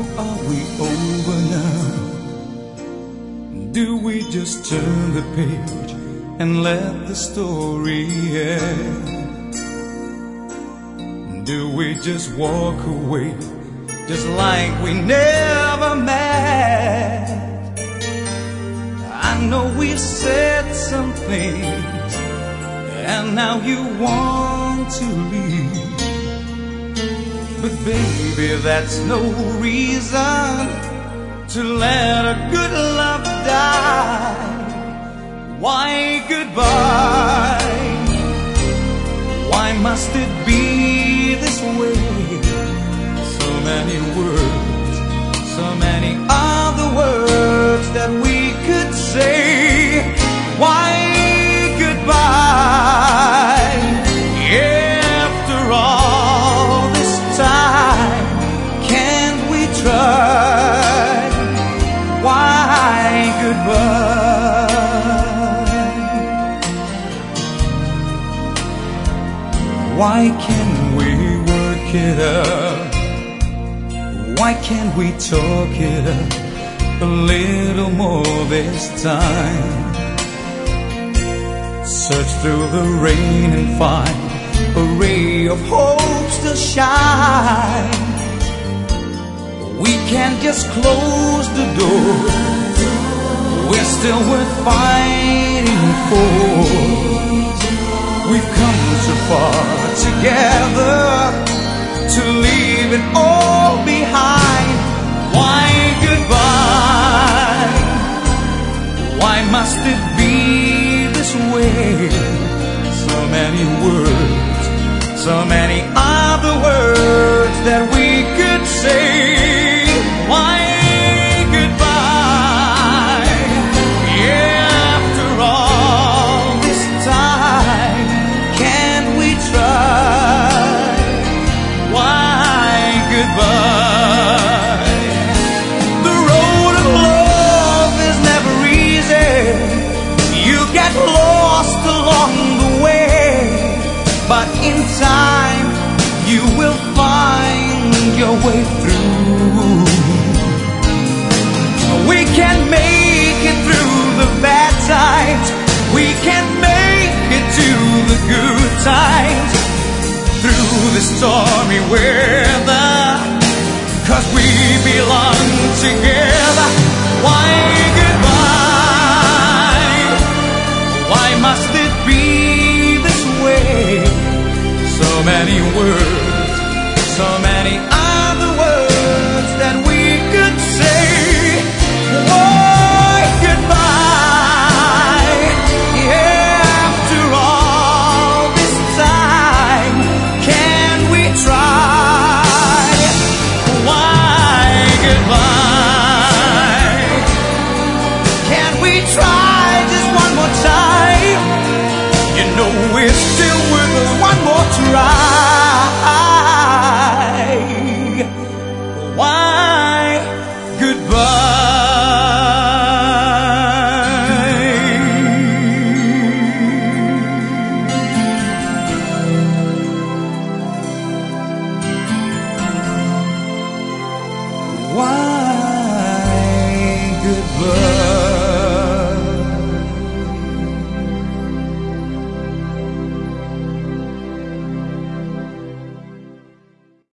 are we over now? Do we just turn the page and let the story end? Do we just walk away just like we never met? I know we've said some things and now you want to leave, but baby, that's no reason to let a good love die. Why goodbye? Why must it be this way? So many words, so many other words that we could say. Why goodbye? After all this time, can't we try? Why goodbye? Why can't we work it out? Why can't we talk it out a little more this time? Search through the rain and find a ray of hope still shine. We can't just close the door. We're still worth fighting for. We've come so far together to leave it all behind. Why goodbye? Why must it be this way? So many words, so many other words that we could say. Why goodbye? After all this time, can't we try? Why goodbye? The road of love is never easy. You get lost along the way, but in time you will find your way through. We can make it through the bad times. We can make it to the good times. Through the stormy weather, 'cause we belong together. Why goodbye? Why must it be this way? So many words,